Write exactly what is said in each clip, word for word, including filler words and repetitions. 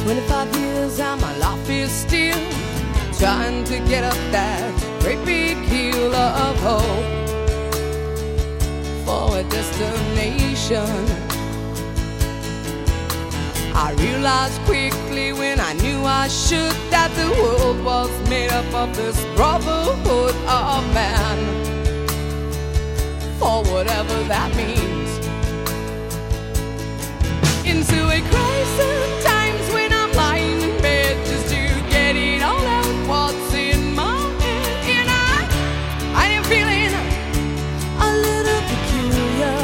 twenty-five years and my life is still trying to get up that great big hill of hope for a destination. I realized quickly when I knew I should that the world was made up of this brotherhood of man, for whatever that means. Into a crisis times when I'm lying in bed just to get it all out what's in my head. And I, I am feeling a little peculiar.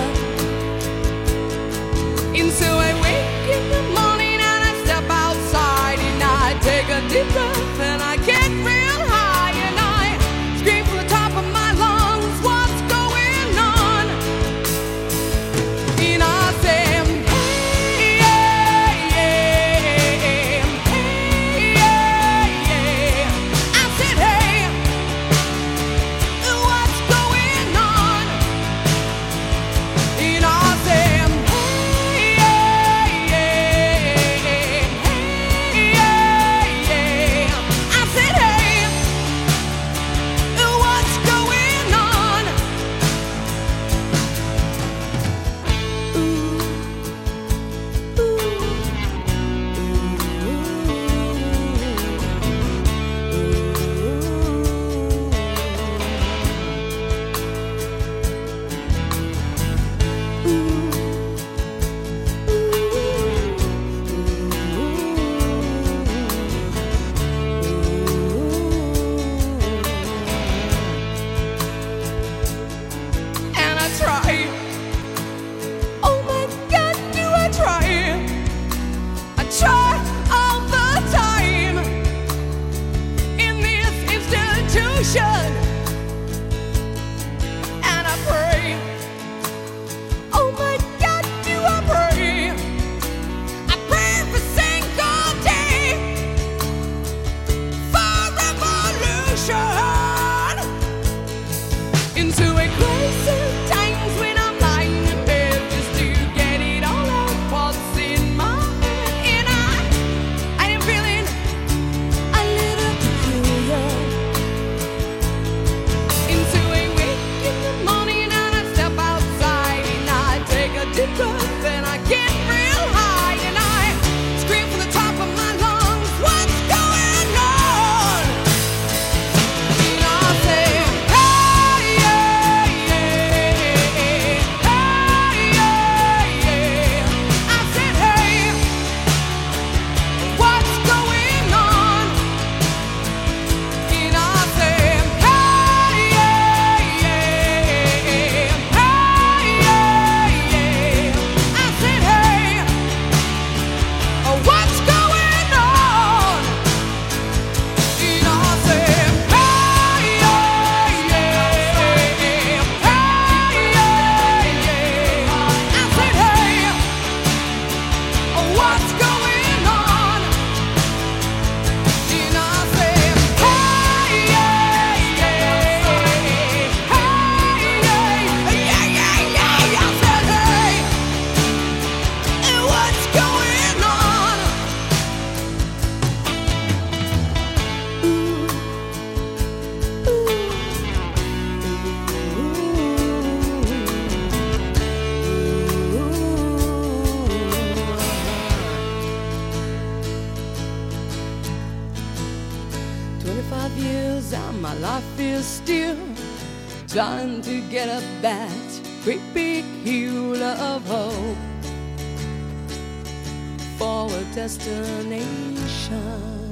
And so I wake in the morning and I step outside and I take a deep breath and I get real high and I scream from the top of my lungs, what's going on? And I say, and I pray, oh my God, do I pray? I pray every single day for revolution. Into a crisis times when I'm lying in bed just to get it all out what's in my head. And I, I am feeling a little peculiar. Deep breath and I get real high and I scream from the top of my lungs, what's going on? And I say, hey, yeah, yeah, hey, yeah, yeah. I said, hey, what's going on? And I say, hey, yeah, yeah, hey, yeah. What's going on? And I say, hey, yeah, yeah, hey, yeah, yeah. I said, hey, what's going on? And I say, hey, yeah, yeah, hey, yeah, yeah, yeah, yeah. I said, hey, what's going on? twenty-five years and my life is still trying to get up that great big hill of hope for a destination.